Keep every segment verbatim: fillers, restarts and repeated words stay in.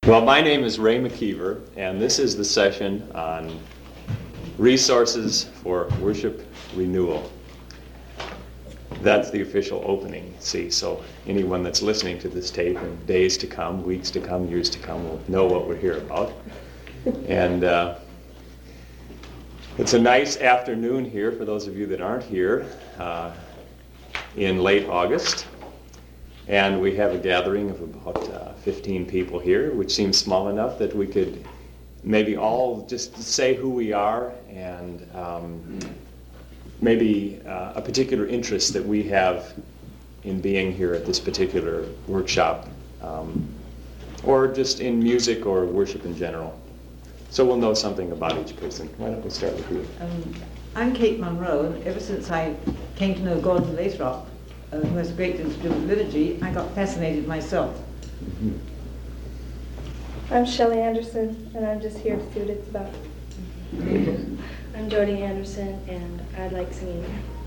Well, my name is Ray McKeever, and this is the session on resources for worship renewal. That's the official opening. See, so anyone that's listening to this tape in days to come, weeks to come, years to come will know what we're here about. And uh, it's a nice afternoon here for those of you that aren't here uh, in late August. And we have a gathering of about uh, fifteen people here, which seems small enough that we could maybe all just say who we are and um, maybe uh, a particular interest that we have in being here at this particular workshop, um, or just in music or worship in general. So we'll know something about each person. Why don't we start with you? Um, I'm Kate Monroe, and ever since I came to know Gordon Lathrop, uh, who has a great deal to do with liturgy, I got fascinated myself. Mm-hmm. I'm Shelley Anderson, and I'm just here to see what it's about. I'm Jody Anderson, and I like singing.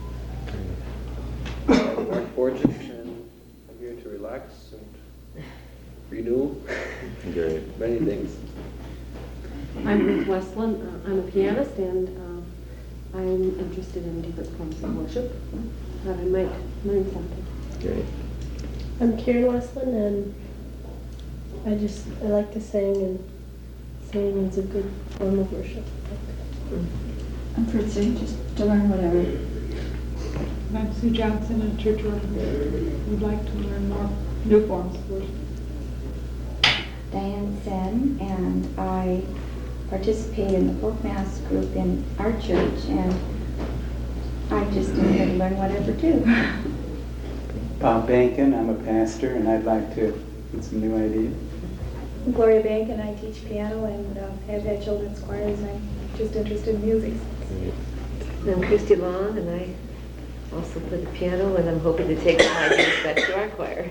I'm Mark Borges, and I'm here to relax and renew Great. many things. I'm Ruth Westland. Uh, I'm a pianist, and uh, I'm interested in different forms of worship. Thought I might learn something. Great. I'm Karen Westland, and I just I like to sing, and singing is a good form of worship. I'm Fritzy, just to learn whatever. I'm Sue Johnson, a church worker. Would like to learn more new forms of worship. Diane Sen, and I participate in the folk mass group in our church, and I just am here to learn whatever too. Bob Bankin, I'm a pastor, and I'd like to get some new ideas. I'm Gloria Bank, and I teach piano and uh, have had children's choirs, and I'm just interested in music. I'm Christy Long, and I also play the piano, and I'm hoping to take my ideas back to our choir.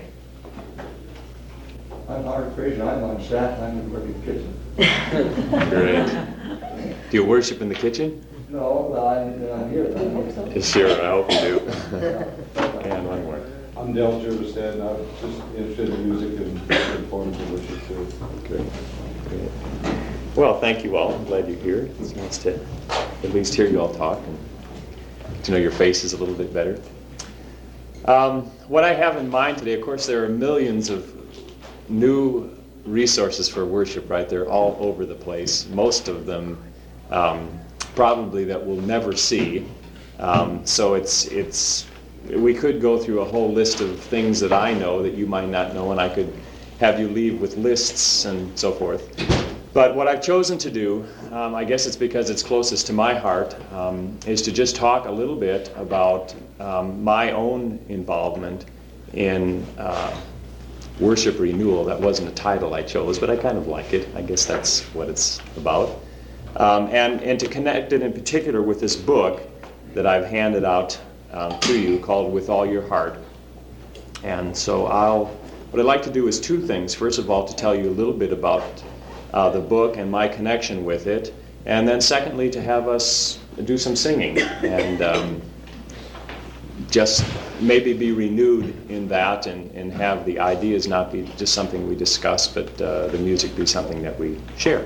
I'm Howard Fraser. I'm on staff. I'm in the kitchen. Great. Do you worship in the kitchen? No, well, I, I'm here. I hope so. Sure, I hope you do. And one more. I'm Dale Jervistad, and I'm just interested in music and different forms of worship too. Great. Great. Well, thank you all. I'm glad you're here. It's nice to at least hear you all talk and get to know your faces a little bit better. Um, what I have in mind today, of course, there are millions of new resources for worship, right? They're all over the place. Most of them um, probably that we'll never see. Um, so it's it's we could go through a whole list of things that I know that you might not know, and I could have you leave with lists and so forth. But what I've chosen to do, um, I guess it's because it's closest to my heart, um, is to just talk a little bit about um, my own involvement in uh, worship renewal. That wasn't a title I chose, but I kind of like it. I guess that's what it's about. Um, and, and to connect it in particular with this book that I've handed out um, to you called With All Your Heart. And so I'll, what I'd like to do is two things. First of all, to tell you a little bit about uh, the book and my connection with it. And then secondly, to have us do some singing and um, just maybe be renewed in that and, and have the ideas not be just something we discuss, but uh, the music be something that we share.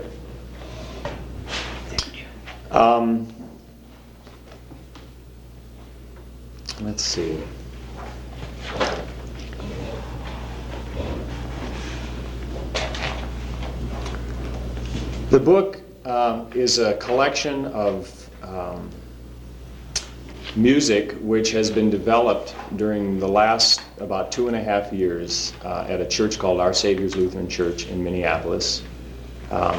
Um, let's see. The book uh, is a collection of um, music which has been developed during the last about two and a half years uh, at a church called Our Savior's Lutheran Church in Minneapolis. Um,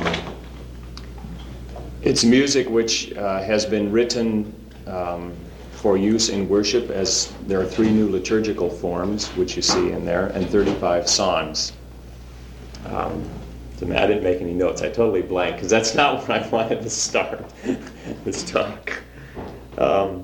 it's music which uh, has been written um, for use in worship, as there are three new liturgical forms which you see in there, and thirty-five songs. Um, so I didn't make any notes. I totally blanked because that's not where I wanted to start this talk. Um,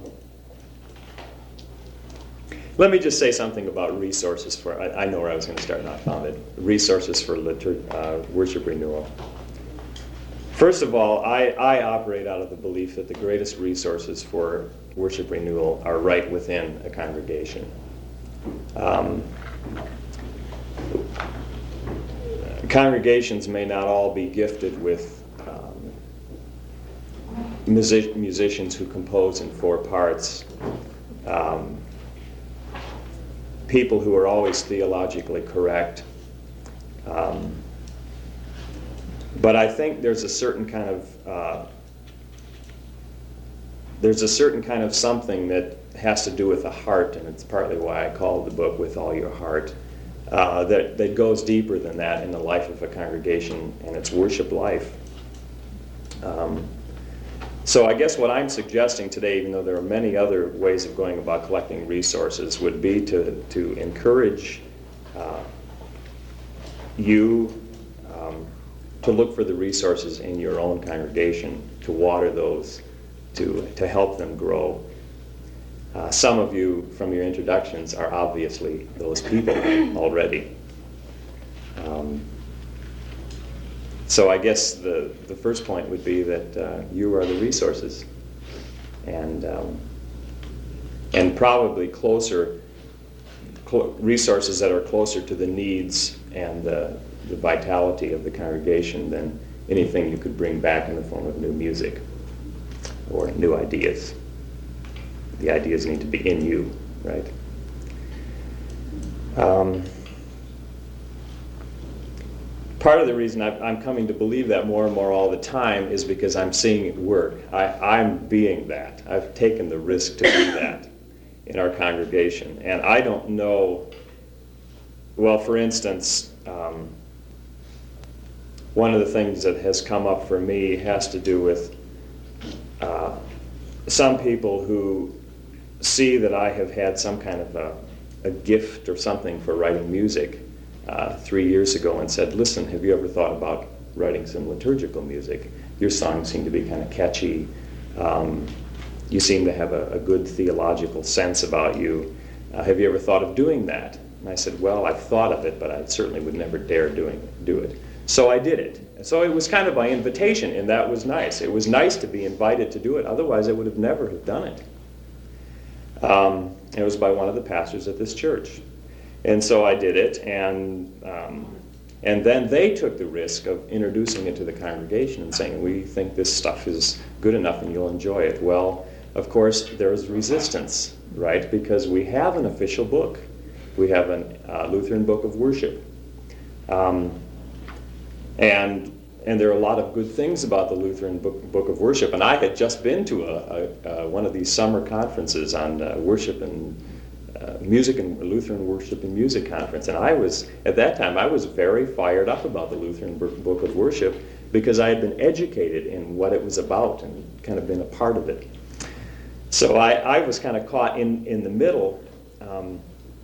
Let me just say something about resources for, I, I know where I was going to start and I found it. Resources for litur- uh, worship renewal. First of all, I, I operate out of the belief that the greatest resources for worship renewal are right within a congregation. Um, congregations may not all be gifted with um, music- musicians who compose in four parts, um, people who are always theologically correct. Um, but I think there's a certain kind of uh, there's a certain kind of something that has to do with the heart, and it's partly why I called the book With All Your Heart, uh, that, that goes deeper than that in the life of a congregation and its worship life. Um, so I guess what I'm suggesting today, even though there are many other ways of going about collecting resources, would be to, to encourage uh, you um, to look for the resources in your own congregation, to water those, to, to help them grow. Uh, some of you, from your introductions, are obviously those people already. Um, so I guess the, the first point would be that uh, you are the resources, and um, and probably closer cl- resources that are closer to the needs and the, the vitality of the congregation than anything you could bring back in the form of new music or new ideas. The ideas need to be in you, right? Um, part of the reason I, I'm coming to believe that more and more all the time is because I'm seeing it work. I, I'm being that. I've taken the risk to be that in our congregation. And I don't know, well, for instance, um, one of the things that has come up for me has to do with uh, some people who see that I have had some kind of a, a gift or something for writing music uh, three years ago and said, listen, have you ever thought about writing some liturgical music? Your songs seem to be kind of catchy. Um, you seem to have a, a good theological sense about you. Uh, have you ever thought of doing that? And I said, well, I've thought of it, but I certainly would never dare doing do it. So I did it. And so it was kind of by invitation, and that was nice. It was nice to be invited to do it. Otherwise, I would have never have done it. Um, it was by one of the pastors at this church. And so I did it, and um, and then they took the risk of introducing it to the congregation and saying, we think this stuff is good enough and you'll enjoy it. Well, of course, there's resistance, right? Because we have an official book. We have a uh, Lutheran Book of Worship. Um, and and there are a lot of good things about the Lutheran Book, Book of Worship. And I had just been to a, a, a, one of these summer conferences on uh, worship and uh, music and Lutheran Worship and Music Conference. And I was, at that time, I was very fired up about the Lutheran Book of Worship because I had been educated in what it was about and kind of been a part of it. So I, I was kind of caught in, in the middle. Um,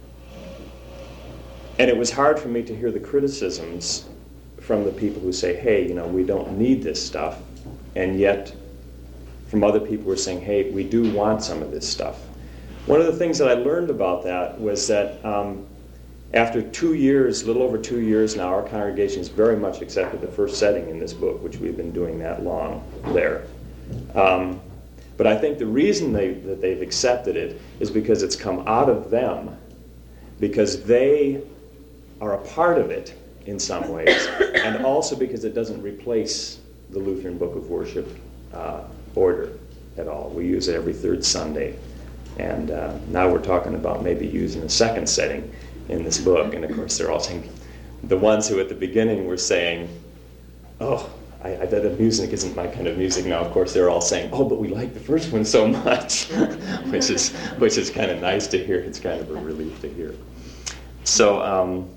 and it was hard for me to hear the criticisms from the people who say, hey, you know, we don't need this stuff, and yet from other people who are saying, hey, we do want some of this stuff. One of the things that I learned about that was that um, after two years, a little over two years now, our congregation has very much accepted the first setting in this book, which we've been doing that long there. Um, but I think the reason they, that they've accepted it is because it's come out of them, because they are a part of it in some ways, and also because it doesn't replace the Lutheran Book of Worship uh, order at all. We use it every third Sunday, and uh, now we're talking about maybe using a second setting in this book, and of course they're all saying, the ones who at the beginning were saying, oh, I, I that music isn't my kind of music, now of course they're all saying, oh, but we like the first one so much, which is which is kind of nice to hear. It's kind of a relief to hear. So, um,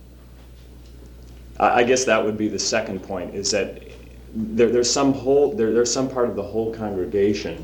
I guess that would be the second point, is that there, there's some whole there, there's some part of the whole congregation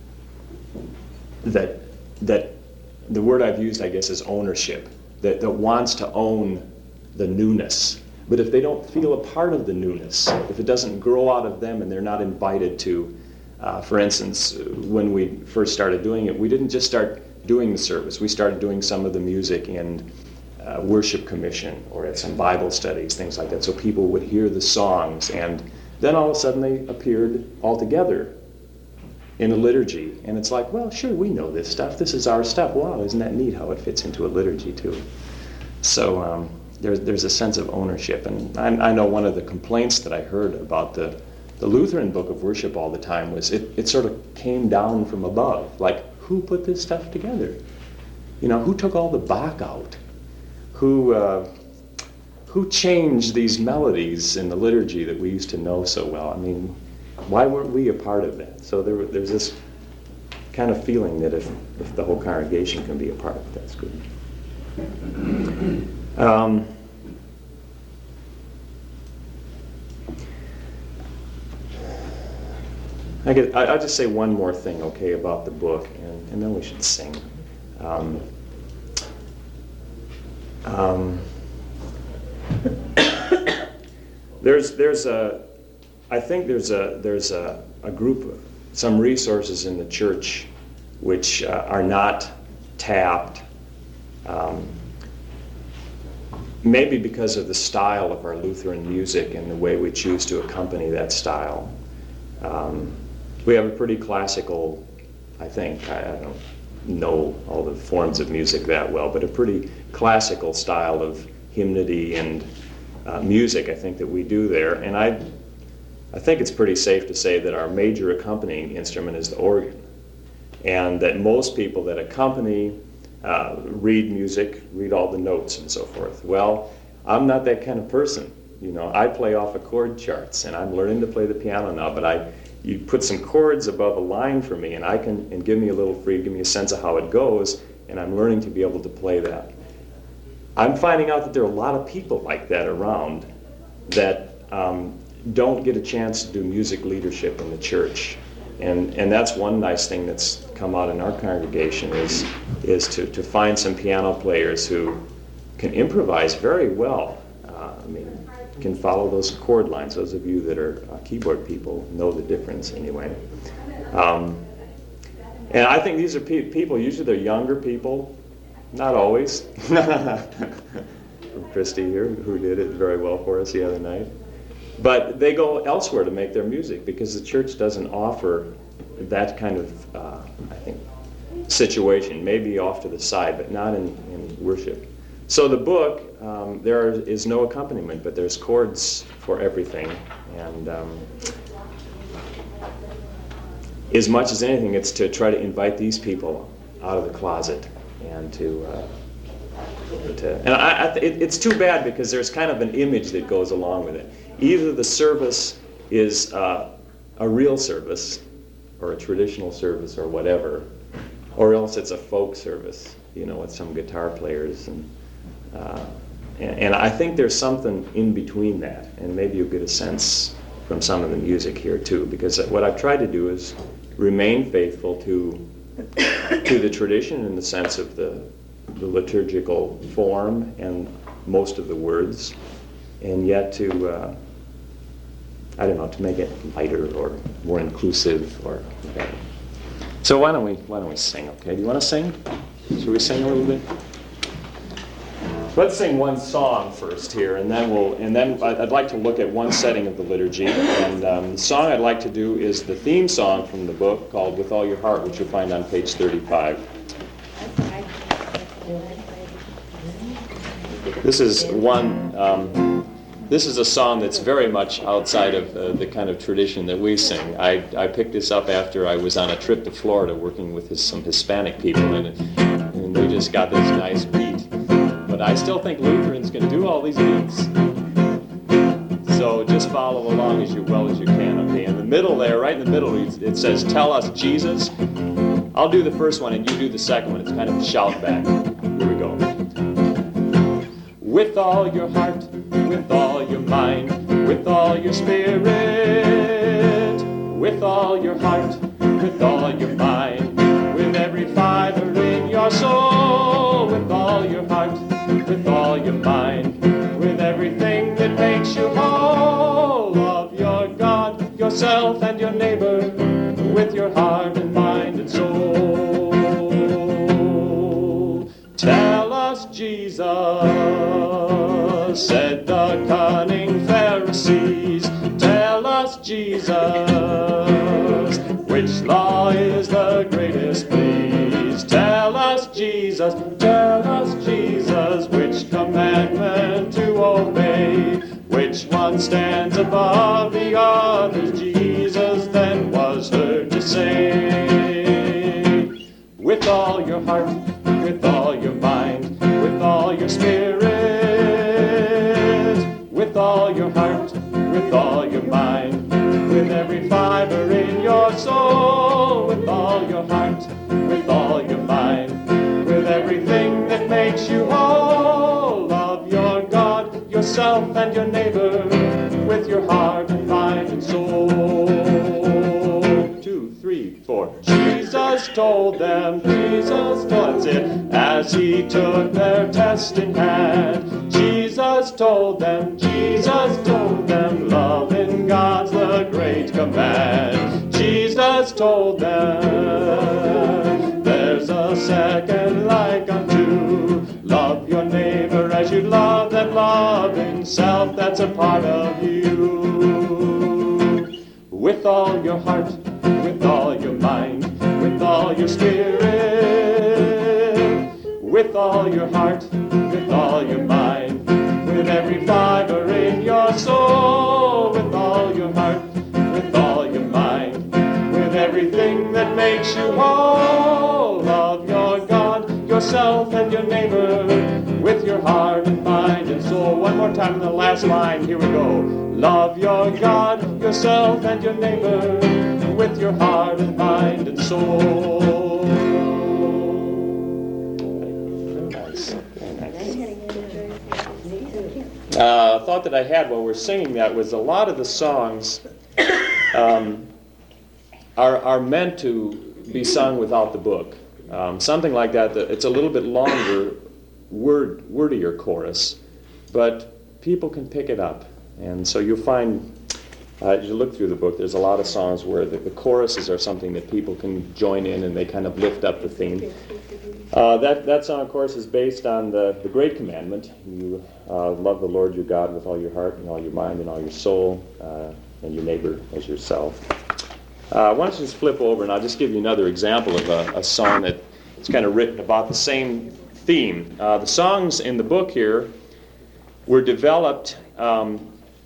that that the word I've used, I guess, is ownership, that, that wants to own the newness. But if they don't feel a part of the newness, if it doesn't grow out of them and they're not invited to, uh, for instance, when we first started doing it, we didn't just start doing the service. We started doing some of the music and Uh, worship commission or at some Bible studies, things like that, so people would hear the songs, and then all of a sudden they appeared all together in a liturgy, and it's like, well, sure, we know this stuff, this is our stuff. Wow, isn't that neat how it fits into a liturgy too? So um, there's there's a sense of ownership. And I, I know one of the complaints that I heard about the the Lutheran Book of Worship all the time was it, it sort of came down from above. Like, who put this stuff together? You know, who took all the Bach out? Who uh, who changed these melodies in the liturgy that we used to know so well? I mean, why weren't we a part of that? So there, there's this kind of feeling that if, if the whole congregation can be a part of it, that's good. Um, I get, I, I'll just say one more thing, okay, about the book, and, and then we should sing. Um, um, there's, there's a, I think there's a, there's a, a group, of, some resources in the church which uh, are not tapped, um, maybe because of the style of our Lutheran music and the way we choose to accompany that style. Um, we have a pretty classical, I think, I, I don't know all the forms of music that well, but a pretty classical style of hymnody and uh, music, I think, that we do there. And I, I think it's pretty safe to say that our major accompanying instrument is the organ, and that most people that accompany uh, read music, read all the notes and so forth. Well, I'm not that kind of person. You know, I play off of chord charts, and I'm learning to play the piano now, but I, you put some chords above a line for me, and I can, and give me a little free, give me a sense of how it goes, and I'm learning to be able to play that. I'm finding out that there are a lot of people like that around that um, don't get a chance to do music leadership in the church. And and that's one nice thing that's come out in our congregation is is to, to find some piano players who can improvise very well. Uh, I mean, can follow those chord lines. Those of you that are uh, keyboard people know the difference anyway. Um, and I think these are pe- people, usually they're younger people, not always. From Christy here, who did it very well for us the other night. But they go elsewhere to make their music because the church doesn't offer that kind of, uh, I think, situation. Maybe off to the side, but not in, in worship. So the book, um, there is no accompaniment, but there's chords for everything. And um, as much as anything, it's to try to invite these people out of the closet and to... Uh, to and I, I th- it, it's too bad because there's kind of an image that goes along with it. Either the service is uh, a real service or a traditional service or whatever, or else it's a folk service, you know, with some guitar players. And, uh, and, and I think there's something in between that, and maybe you'll get a sense from some of the music here too, because what I've tried to do is remain faithful to, to the tradition in the sense of the, the liturgical form and most of the words, and yet to, uh, I don't know, to make it lighter or more inclusive or better. So why don't we why don't we sing? Okay, do you want to sing? Should we sing a little bit? Let's sing one song first here, and then we'll and then I'd like to look at one setting of the liturgy. And um, the song I'd like to do is the theme song from the book called "With All Your Heart," which you'll find on page thirty-five. This is one. Um, This is a song that's very much outside of uh, the kind of tradition that we sing. I, I picked this up after I was on a trip to Florida working with his, some Hispanic people, and, and we just got this nice beat. But I still think Lutherans can do all these beats. So just follow along as you well as you can. Okay, in the middle there, right in the middle, it says, "Tell us, Jesus." I'll do the first one and you do the second one. It's kind of a shout back. Here we go. With all your heart, with all your mind, with all your spirit, with all your heart, with all your mind, with every fiber in your soul, with all your heart, with all your mind, with everything that makes you whole, love your God, yourself, and your neighbor, with your heart and mind and soul. Tell us, Jesus, said the cunning Pharisees, tell us, Jesus, which law is the greatest, please. Tell us, Jesus, tell us, Jesus, which commandment one stands above the others, Jesus then was heard to say, with all your heart, with all your mind, with all your spirit, with all your heart, with all your mind, with every fiber in your soul, with all your heart, with all your mind, with everything that makes you whole. Love your God, yourself, and your neighbor, with your heart and mind and soul. Two, three, four. Jesus told them, Jesus told it, as he took their test in hand. Jesus told them, Jesus told them, loving God's the great command. Jesus told them, there's a second like unto, love your neighbor as you love that loving self that's a part of you. With all your heart, with all your mind, with all your spirit, with all your heart, with all your mind, with every fiber in your soul, with all your heart, with all your mind, with everything that makes you whole. Love your God, yourself, and your neighbor, with your heart and mind and soul. One more time in the last line, here we go. Love your God, yourself, and your neighbor, with your heart and mind and soul. Nice. Uh, thought that I had while we're singing that was a lot of the songs um, are, are meant to be sung without the book. Um, something like that, that, it's a little bit longer, word, wordier chorus, but people can pick it up. And so you'll find, uh, as you look through the book, there's a lot of songs where the, the choruses are something that people can join in and they kind of lift up the theme. Uh, that, that song, of course, is based on the, the Great Commandment. You uh, love the Lord your God with all your heart and all your mind and all your soul, uh, and your neighbor as yourself. Uh, why don't you just flip over and I'll just give you another example of a, a song that is kind of written about the same theme. Uh, the songs in the book here were developed um,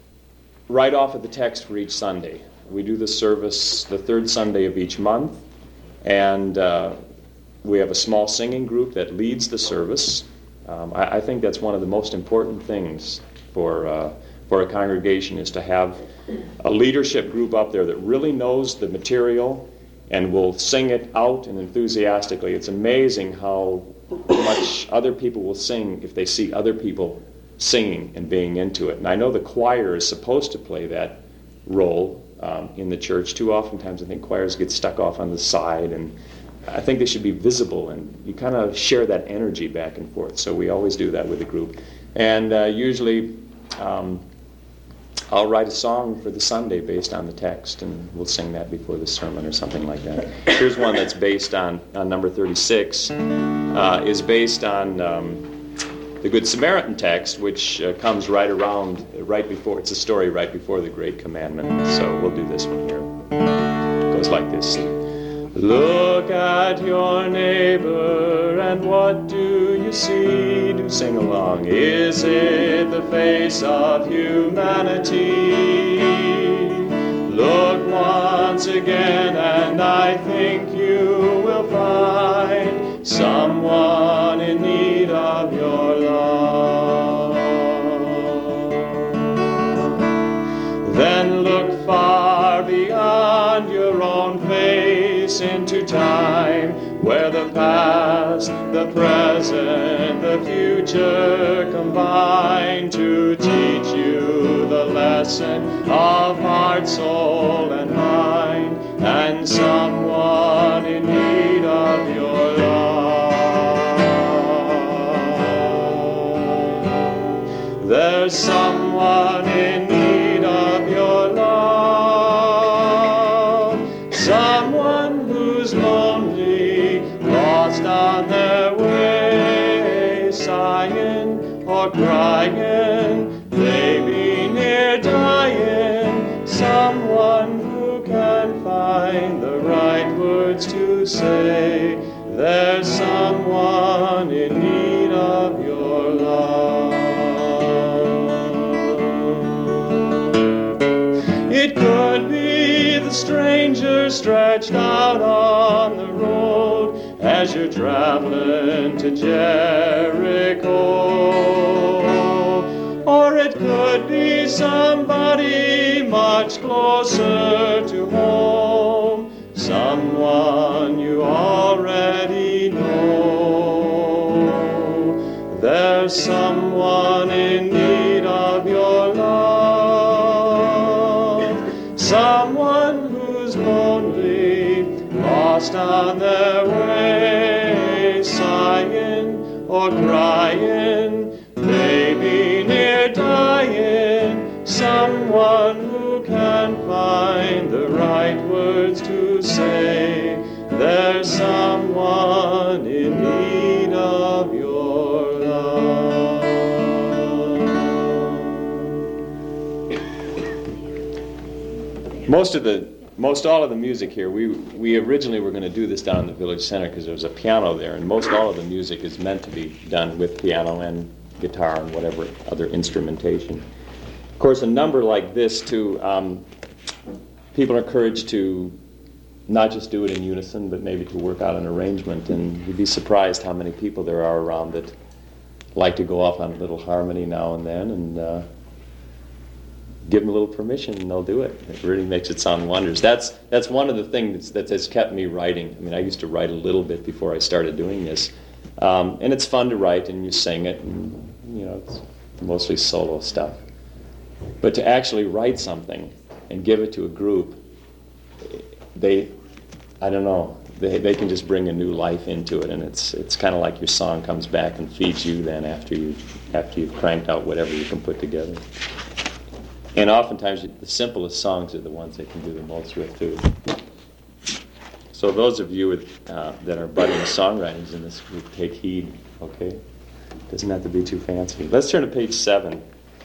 right off of the text for each Sunday. We do the service the third Sunday of each month, and uh, we have a small singing group that leads the service. Um, I, I think that's one of the most important things for uh, for a congregation, is to have a leadership group up there that really knows the material and will sing it out and enthusiastically. It's amazing how much other people will sing if they see other people singing and being into it. And I know the choir is supposed to play that role um, in the church. Too oftentimes I think choirs get stuck off on the side, and I think they should be visible, and you kind of share that energy back and forth. So we always do that with the group. And uh, usually um, I'll write a song for the Sunday based on the text, and we'll sing that before the sermon or something like that. Here's one that's based on, on number thirty-six, uh, is based on um, the Good Samaritan text, which uh, comes right around, right before, it's a story right before the Great Commandment. So we'll do this one here. It goes like this. Look at your neighbor, and what do you see? Do sing along. Is it the face of humanity? Look once again, and I think you will find someone in need of your love. Then look far beyond your own face into time, where the past, the present, the future combine to teach you the lesson of heart, soul, and mind, and someone in need of your love. There's someone in need of your love, someone who's lonely, lost on their way, sighing or crying, maybe near dying, someone who can find the right words to say. There's someone in need of your love. It could be the stranger stretched out on the road as you're traveling to Jericho. Or it could be somebody much closer to home, someone you already know. There's someone in need of your love, someone who's lonely, lost on their way, sighing or crying, maybe near dying, someone who can find the right words to say. There's someone in need of your love. Most of the, most all of the music here, we we originally were going to do this down in the village center because there was a piano there, and most all of the music is meant to be done with piano and guitar and whatever other instrumentation. Of course, a number like this, too, um, people are encouraged to not just do it in unison, but maybe to work out an arrangement. And you'd be surprised how many people there are around that like to go off on a little harmony now and then, and uh, give them a little permission, and they'll do it. It really makes it sound wonders. That's that's one of the things that has kept me writing. I mean, I used to write a little bit before I started doing this, um, and it's fun to write, and you sing it, and you know, it's mostly solo stuff. But to actually write something and give it to a group, they, I don't know, they they can just bring a new life into it, and it's it's kind of like your song comes back and feeds you then after you after you've cranked out whatever you can put together. And oftentimes the simplest songs are the ones they can do the most with too. So those of you with, uh, that are budding songwriters in this group, take heed, okay? Doesn't have to be too fancy. Let's turn to page seven.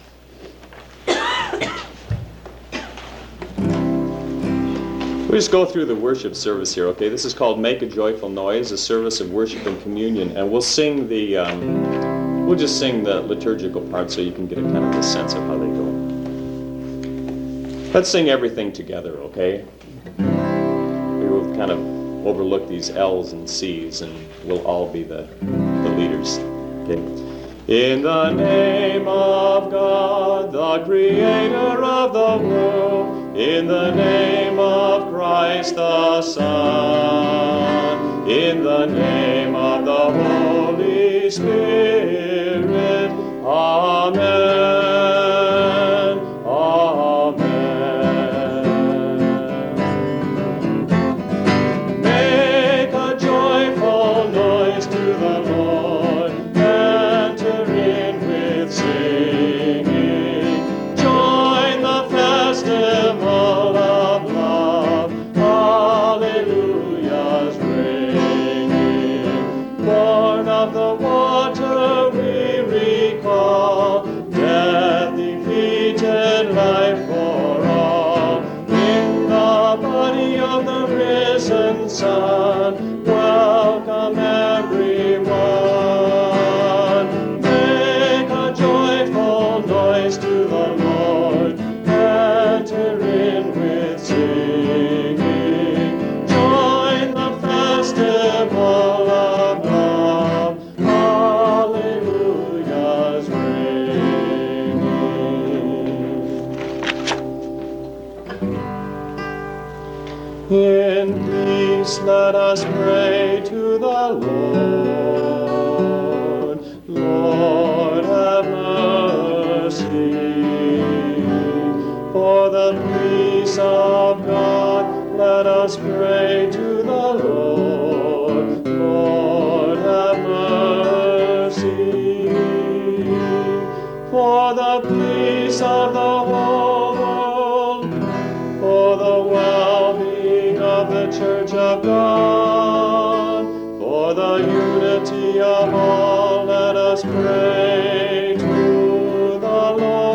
We'll just go through the worship service here, okay? This is called Make a Joyful Noise, a service of worship and communion. And we'll sing the, um, we'll just sing the liturgical part so you can get a kind of a sense of how they go. Let's sing everything together, okay? We will kind of overlook these L's and C's, and we'll all be the, the leaders, okay? In the name of God, the Creator of the world, in the name of Christ the Son, in the name of the Holy Spirit, Amen, Amen. Make a joyful noise to the Lord, enter in with singing, join the festival of love, hallelujahs ringing. Born of the water we recall, death defeated, life for all. In the body of the risen Son, welcome everyone. Make a joyful noise to the Lord, enter in with singing, join the festival of love, hallelujahs ringing. In peace let us pray to the Lord. Lord, have mercy. For the peace of God, let us pray to the Lord. Lord, have mercy. For the peace of the whole world, for the well-being of the Church of God, for the unity of all, let us pray to the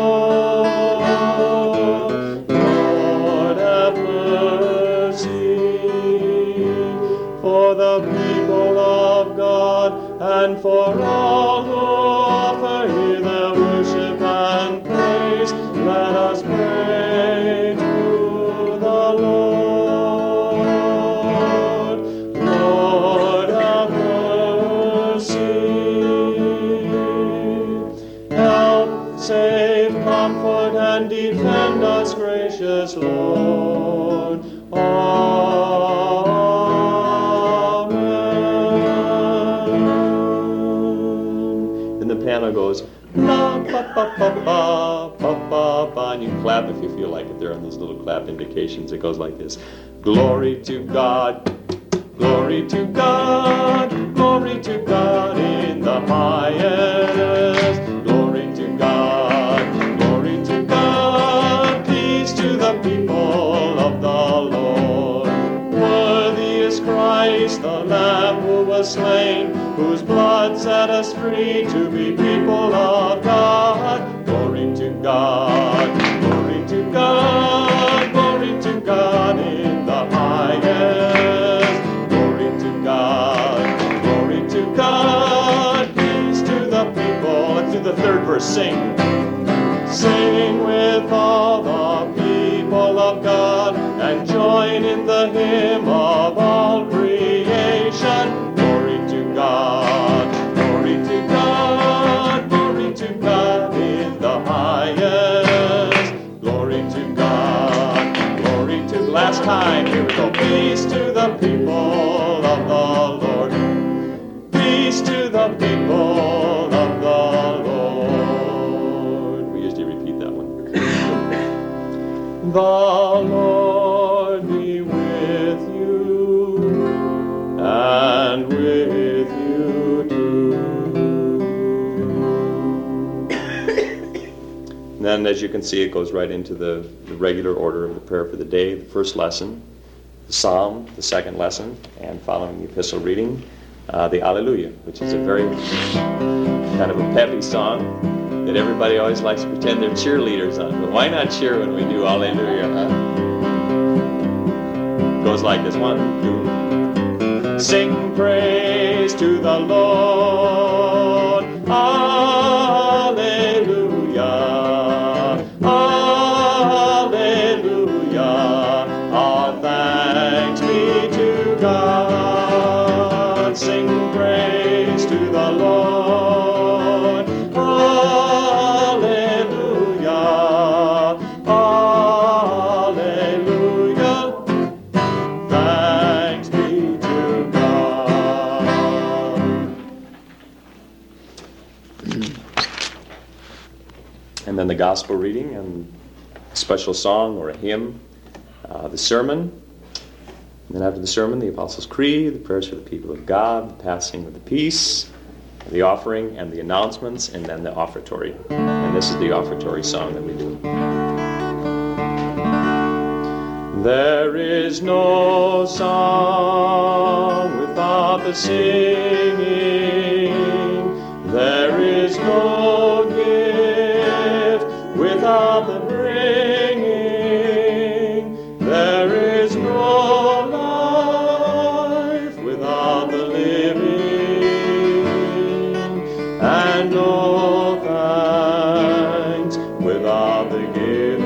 Lord. Lord, have mercy. For the people of God, and for all who offer here their worship and praise, let us pray to defend us, gracious Lord. Amen. Then the piano goes, la, ba, ba, ba, ba, ba, ba, ba, and you clap if you feel like it. There are those little clap indications. It goes like this. Glory to God, glory to God, glory to God in the highest. Glory to God, glory to God, peace to the people of the Lord. Worthy is Christ, the Lamb who was slain, whose blood set us free to be people of God. Glory to God, glory to God, glory to God in the highest. Glory to God, glory to God, peace to the people. Let's do the third verse, sing. Sing with all the people of God and join in the hymn of all creation. Glory to God, glory to God, glory to God in the highest. Glory to God, glory to last time. Here we go. Peace to the people of the Lord. Peace to the people of the Lord. We usually repeat that one. The Lord be with you and with you too. And then, as you can see, it goes right into the, the regular order of the prayer for the day. The first lesson, the psalm, the second lesson, and following the epistle reading, uh, the Alleluia, which is a very kind of a peppy song that everybody always likes to pretend they're cheerleaders on. But why not cheer when we do Alleluia, huh? Goes like this, one, two. Sing praise to the Lord. Alleluia. Alleluia. All thanks be to God. Sing praise to the Lord. Alleluia. Alleluia. Thanks be to God. And then the gospel reading and a special song or a hymn, uh, the sermon. And then after the sermon, the Apostles' Creed, the prayers for the people of God, the passing of the peace, the offering and the announcements, and then the offertory. And this is the offertory song that we do. There is no song without the singing. There is no gift without the bringing. There is no life without the living. And no thanks without the giving.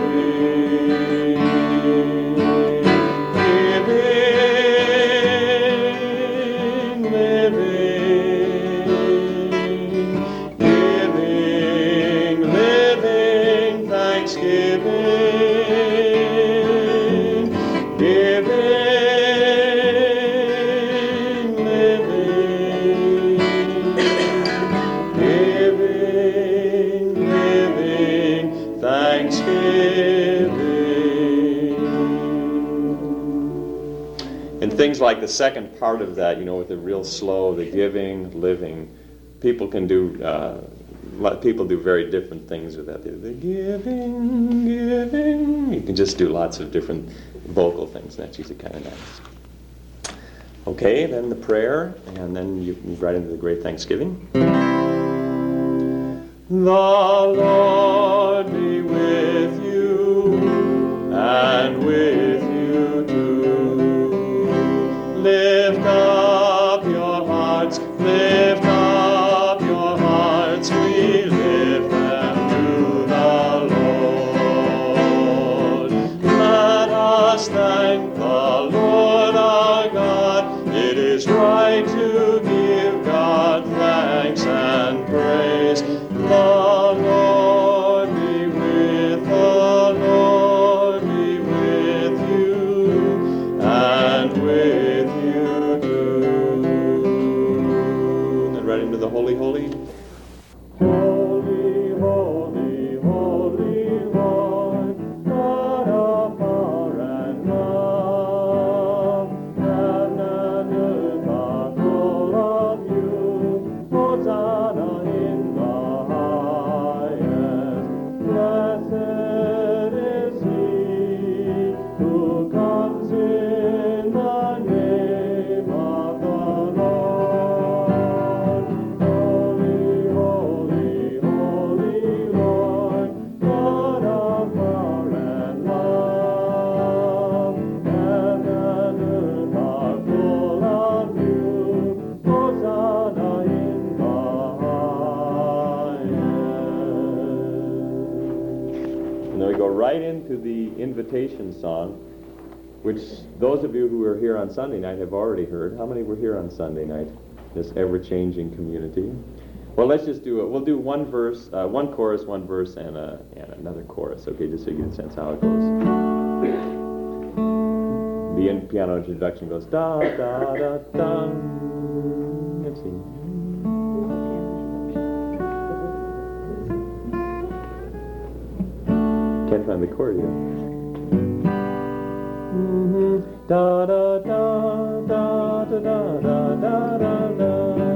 Things like the second part of that, you know, with the real slow, the giving, living, people can do, uh, people do very different things with that. The, the giving, giving, you can just do lots of different vocal things, and that's usually kind of nice. Okay, then the prayer, and then you move right into the great Thanksgiving. The Lord be with you, and with you too. Lift up your hearts, lift up your hearts, we lift them to the Lord. Let us thank the Lord our God. It is right to give God thanks and praise. The Lord be with us. right into the invitation song, which those of you who were here on Sunday night have already heard. How many were here on Sunday night? This ever-changing community. Well, let's just do it. We'll do one verse, uh, one chorus, one verse, and, a, and another chorus, okay, just so you get a sense how it goes. The in piano introduction goes da da da da. Let's see. Can't find the chord here. Mm-hmm. Da da da da da da da da da da.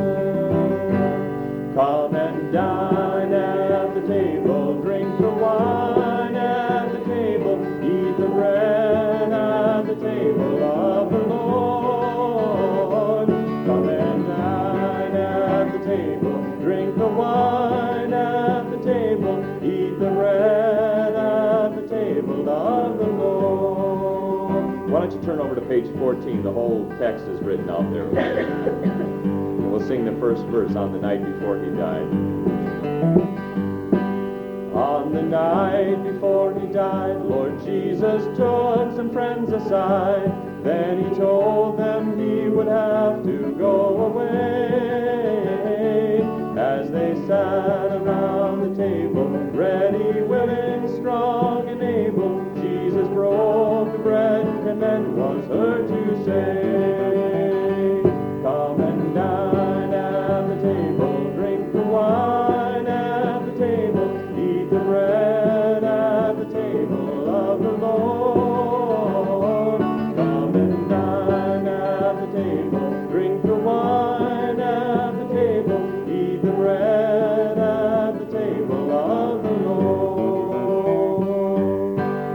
Come and dine at the table, drink the wine at the table, eat the bread at the table of the Lord. Come and dine at the table, drink the wine at the table, eat the bread at the table of the Lord. Why don't you turn over to page fourteen? The whole text is written out there. We'll sing the first verse, on the night before he died. On the night before he died, Lord Jesus took some friends aside. Then he told them he would have to go away. As they sat around the table, ready, willing, strong, and able, Jesus broke the bread and then was heard to say, come and dine at the table, drink the wine at the table, eat the bread at the table of the Lord. Come and dine at the table, drink the wine at the table, eat the bread at the table of the Lord.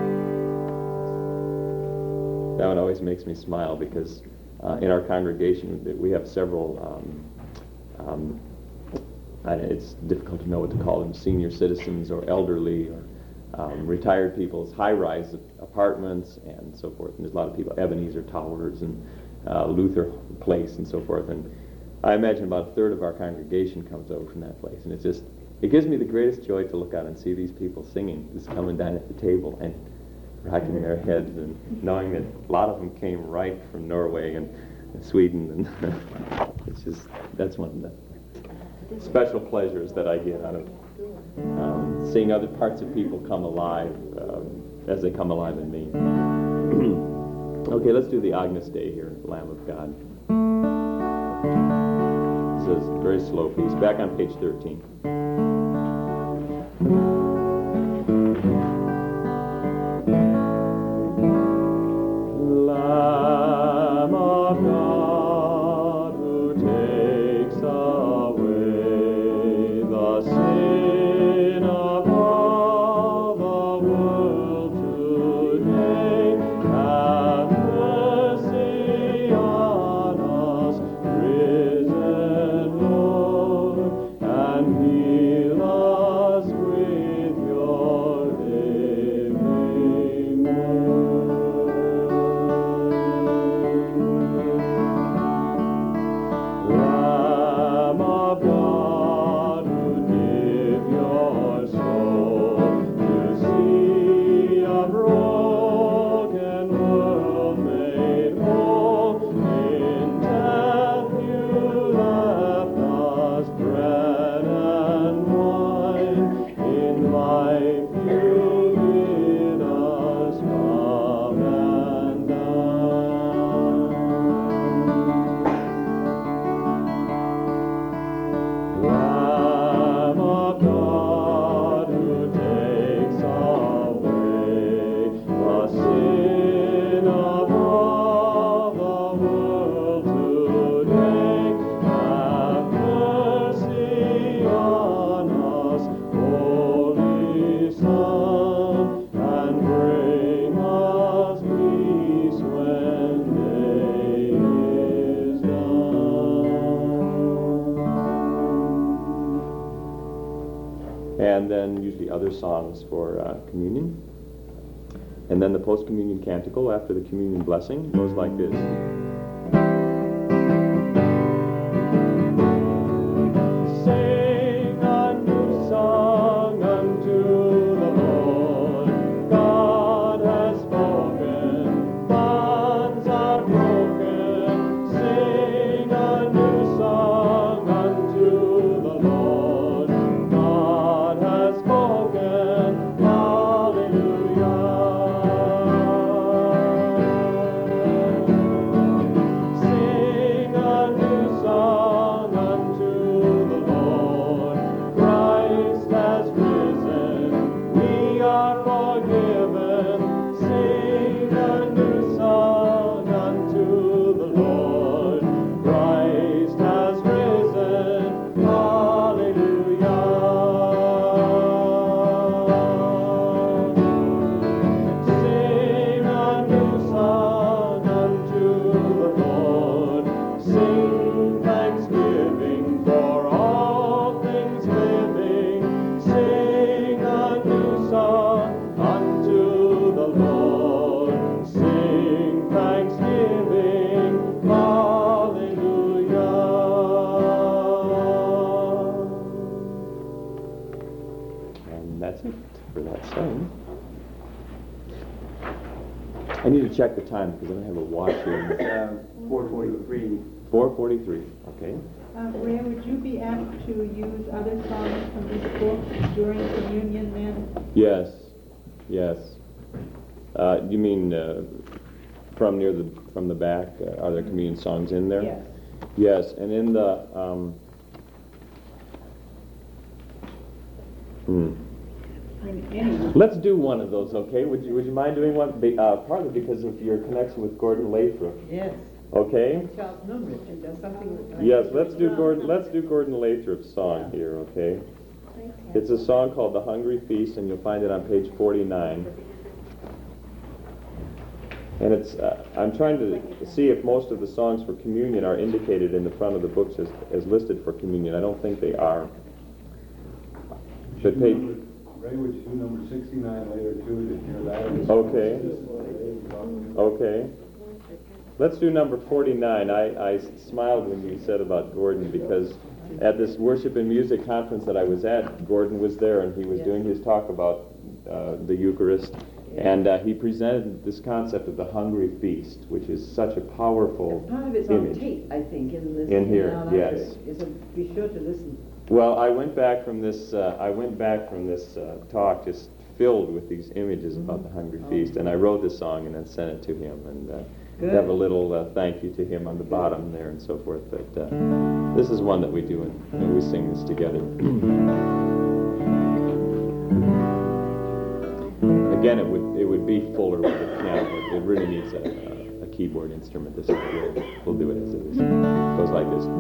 That one always makes me smile because Uh, in our congregation, we have several, um, um, and it's difficult to know what to call them, senior citizens or elderly or um, retired people's high-rise apartments and so forth. And there's a lot of people, Ebenezer Towers and uh, Luther Place and so forth. And I imagine about a third of our congregation comes over from that place. And it's just, it gives me the greatest joy to look out and see these people singing, just coming down at the table and rocking their heads and knowing that a lot of them came right from Norway and, and Sweden, and it's just, that's one of the special pleasures that I get out of um, seeing other parts of people come alive um, as they come alive in me. Okay, let's do the Agnus Dei here, Lamb of God. This is a very slow piece, back on page thirteen. Lamb of God, who takes away the sin of all the world today, have mercy on us, risen Lord, and heal us with your living word. Lamb of God, who give your soul to see a broken world made whole. In death you left us bread and wine. In life you bid us come and dine. Lamb of God, who takes away the sin of all the world today, have mercy on us, Holy Son, and bring us peace when day is done. And then usually other songs for uh, communion. And then the post-communion canticle after the communion blessing goes like this. Sing a new song unto the Lord, God I need to check the time because I don't have a watch here. Uh, four forty-three. four forty-three, okay. Uh, Ray, would you be apt to use other songs from this book during communion then? Yes, yes. Uh, you mean uh, from near the from the back? Uh, are there communion songs in there? Yes. Yes, and in the um, hmm. In any. Let's do one of those, okay? Would you Would you mind doing one? Be- Uh, partly because of your connection with Gordon Lathrop. Yes. Okay. Charles Numrich, who does something like Yes, let's do Gordon. Let's do Gordon Lathrop's song here, okay? It's a song called "The Hungry Feast," and you'll find it on page forty-nine. And it's. Uh, I'm trying to see if most of the songs for communion are indicated in the front of the books as, as listed for communion. I don't think they are. But page. Ray, would you do number sixty-nine later too, to hear that? Okay. Okay. Let's do number forty-nine. I, I smiled when you said about Gordon because at this worship and music conference that I was at, Gordon was there and he was doing his talk about uh, the Eucharist. And uh, he presented this concept of the hungry feast, which is such a powerful Part of it's image. on tape, I think, in this. In here, our library. yes. So be sure to listen. Well, I went back from this. Uh, I went back from this uh, talk just filled with these images about the hungry feast, and I wrote this song and then sent it to him, and uh, Good. have a little uh, thank you to him on the bottom there and so forth. But uh, this is one that we do, and, and we sing this together. Again, it would it would be fuller with the piano. It, it really needs a, a, a keyboard instrument. This is we'll, we'll do it as it is. It goes like this.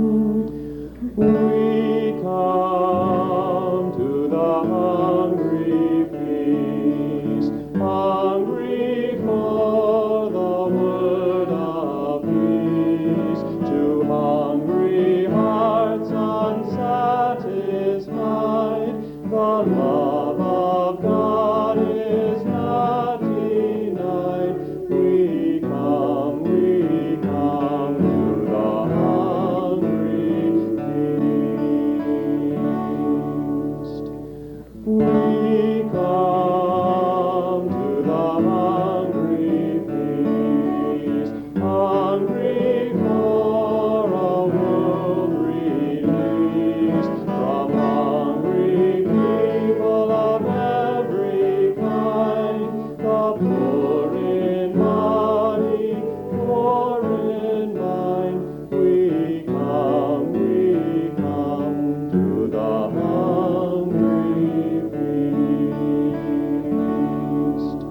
We come to the hungry feast, hungry for the word of peace, to hungry hearts unsatisfied. The love of God is not denied. We come, we come to the hungry feast. We come to the hungry feast, hungry for a world released from hungry people of every kind, the poor in body, poor in mind. We come, we come to the hungry feast.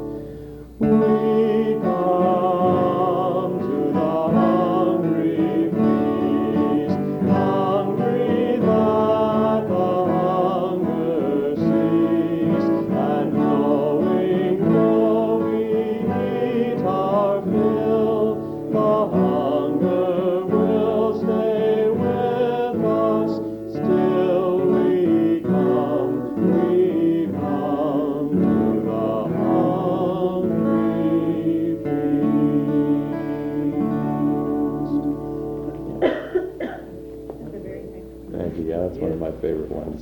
We come to the hungry feast, hungry that the hunger cease, and knowing though we eat our fill, the hunger will stay with us. Still we come, we come to the hungry feast. Thank you. Yeah, that's one of my favorite ones.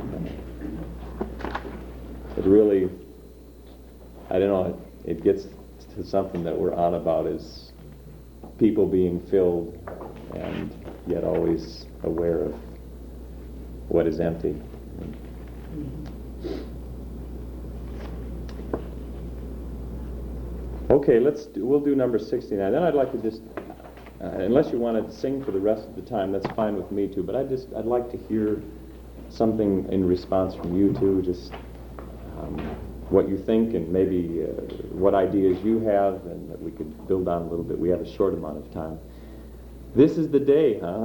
It really, I don't know, it, it gets to something that we're on about is people being filled and yet always aware of what is empty. Okay, let's do, we'll do number sixty-nine. Then I'd like to just, uh, unless you want to sing for the rest of the time, that's fine with me too. But I just, I'd like to hear something in response from you too. Just um, what you think and maybe uh, what ideas you have, and that we could build on a little bit. We have a short amount of time. This is the day, huh?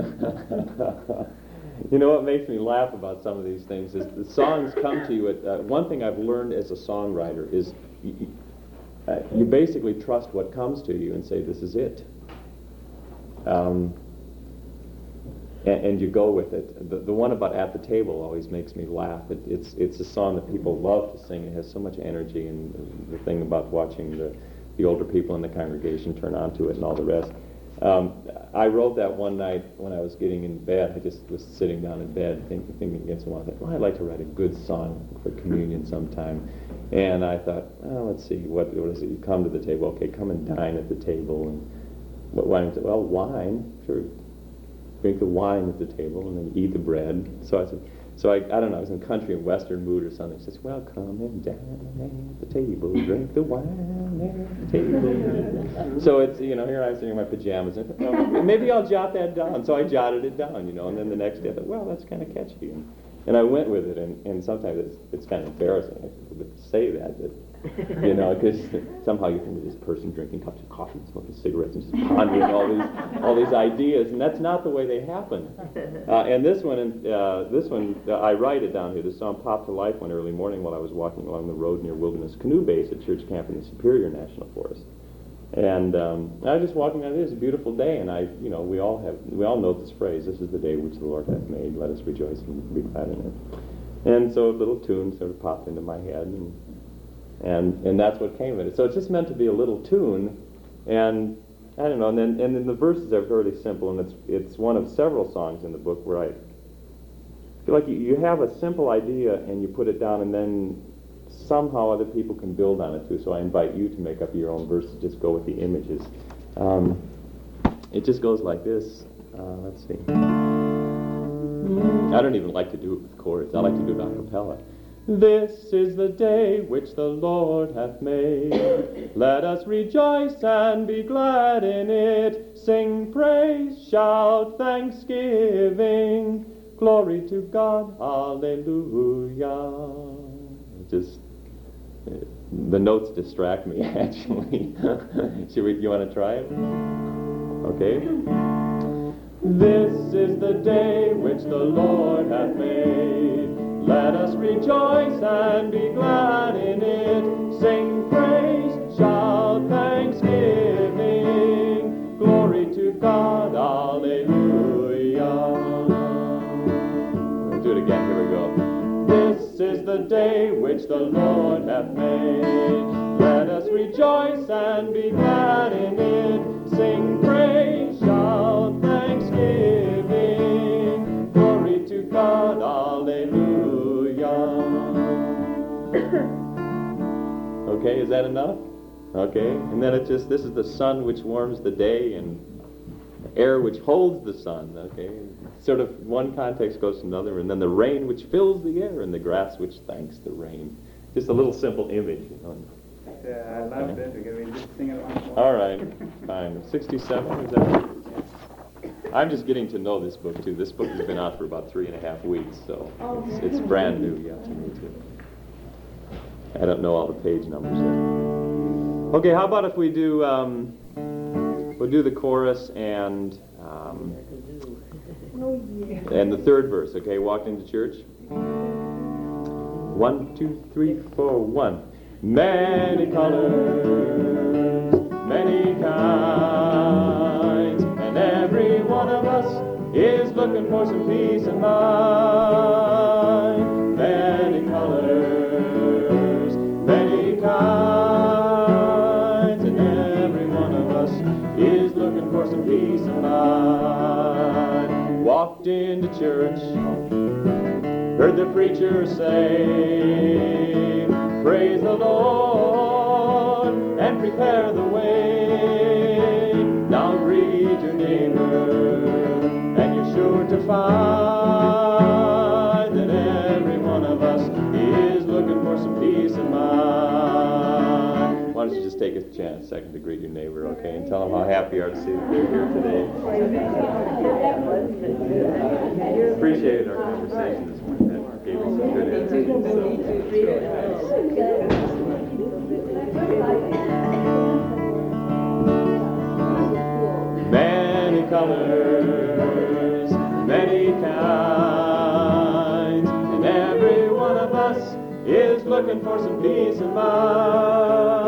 You know what makes me laugh about some of these things is the songs come to you at, uh, one thing I've learned as a songwriter is you, uh, you basically trust what comes to you and say, this is it. Um, and, and you go with it. The, the one about At the Table always makes me laugh. It, it's, it's a song that people love to sing. It has so much energy, and the thing about watching the, the older people in the congregation turn on to it and all the rest. Um, I wrote that one night when I was getting in bed. I just was sitting down in bed thinking, thinking against one. I thought, well, I'd like to write a good song for communion sometime. And I thought, oh, let's see, what, what is it? You come to the table, okay, come and dine at the table. And what wine? Well, wine, sure. Drink the wine at the table and then eat the bread. So I said, so I, I don't know, I was in country and western mood or something. She says, well, come and dine at the table, drink the wine at the table. So it's, you know, here I'm sitting in my pajamas, and well, maybe I'll jot that down. So I jotted it down, you know, and then the next day I thought, well, that's kind of catchy. And, and I went with it, and, and sometimes it's, it's kind of embarrassing to say that, but, you know, because somehow you think of this person drinking cups of coffee and smoking cigarettes and just pondering all these all these ideas, and that's not the way they happen. Uh, and this one, uh, this one, uh, I write it down here. This song popped to life one early morning while I was walking along the road near Wilderness Canoe Base at church camp in the Superior National Forest. And um, I was just walking on. It was a beautiful day, and I, you know, we all have, we all know this phrase: "This is the day which the Lord hath made. Let us rejoice and be glad in it." And so a little tune sort of popped into my head, and and and that's what came of it. So it's just meant to be a little tune, and I don't know. And then and then the verses are fairly simple, and it's it's one of several songs in the book where I feel like you, you have a simple idea and you put it down, and then somehow other people can build on it too. So I invite you to make up your own verses. Just go with the images. Um, it just goes like this. Uh, let's see. I don't even like to do it with chords. I like to do it a cappella. This is the day which the Lord hath made. Let us rejoice and be glad in it. Sing praise, shout thanksgiving. Glory to God, hallelujah. It just, it, the notes distract me, actually. Should we, you want to try it? Okay. This is the day which the Lord hath made. Let us rejoice and be glad in it. Sing praise, shout thanksgiving. Glory to God, hallelujah. We'll do it again, here we go. This is the day which the Lord hath made. Let us rejoice and be glad in it. Sing praise, shout thanksgiving. Glory to God, hallelujah. Okay, is that enough? Okay, and then it just, this is the sun which warms the day and air which holds the sun, okay? Sort of one context goes to another, and then the rain which fills the air and the grass which thanks the rain. Just a little simple image, you know. Yeah, I loved it. Can we just sing it once more? All right, fine. sixty-seven, is that? I'm just getting to know this book, too. This book has been out for about three and a half weeks, so it's, it's brand new, yeah, to me, too. I don't know all the page numbers there. Okay, how about if we do, um, we'll do the chorus and, um, and the third verse, okay? Walked into church. One, two, three, four, one. Many colors, many kinds, and every one of us is looking for some peace of mind. Many colors, many kinds, and every one of us is looking for some peace of mind. Walked into church, heard the preacher say, praise the Lord and prepare the way. Now greet your neighbor, and you're sure to find that every one of us is looking for some peace of mind. Why don't you just take a chance, second, to greet your neighbor, okay, and tell them how happy you are to see that they're here today. Appreciated our conversation this morning. That gave us some good insight. Many colors, many kinds, and every one of us is looking for some peace of mind.